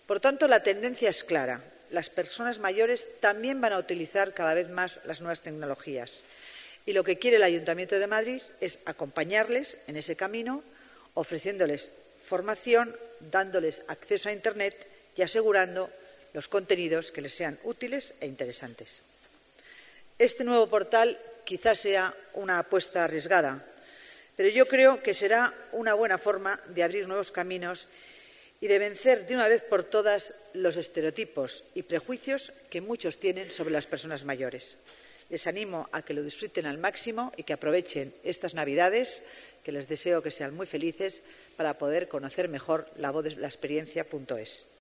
Por tanto, la tendencia es clara. Las personas mayores también van a utilizar cada vez más las nuevas tecnologías. Y lo que quiere el Ayuntamiento de Madrid es acompañarles en ese camino, ofreciéndoles formación, dándoles acceso a Internet y asegurando los contenidos que les sean útiles e interesantes. Este nuevo portal quizás sea una apuesta arriesgada, pero yo creo que será una buena forma de abrir nuevos caminos y de vencer de una vez por todas los estereotipos y prejuicios que muchos tienen sobre las personas mayores. Les animo a que lo disfruten al máximo y que aprovechen estas Navidades, que les deseo que sean muy felices, para poder conocer mejor la voz de la experiencia.es.